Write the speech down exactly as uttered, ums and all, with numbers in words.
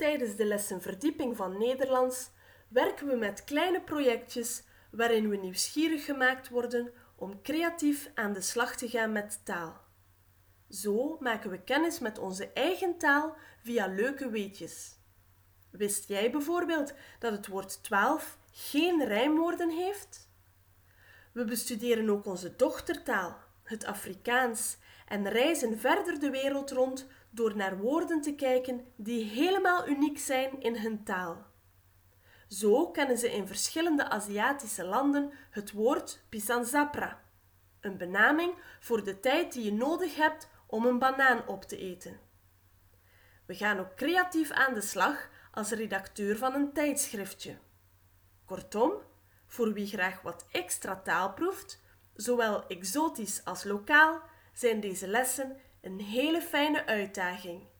Tijdens de lessen Verdieping van Nederlands werken we met kleine projectjes waarin we nieuwsgierig gemaakt worden om creatief aan de slag te gaan met taal. Zo maken we kennis met onze eigen taal via leuke weetjes. Wist jij bijvoorbeeld dat het woord twaalf geen rijmwoorden heeft? We bestuderen ook onze dochtertaal, het Afrikaans, en reizen verder de wereld rond door naar woorden te kijken die helemaal uniek zijn in hun taal. Zo kennen ze in verschillende Aziatische landen het woord pisanzapra, een benaming voor de tijd die je nodig hebt om een banaan op te eten. We gaan ook creatief aan de slag als redacteur van een tijdschriftje. Kortom, voor wie graag wat extra taal proeft, zowel exotisch als lokaal, zijn deze lessen een hele fijne uitdaging.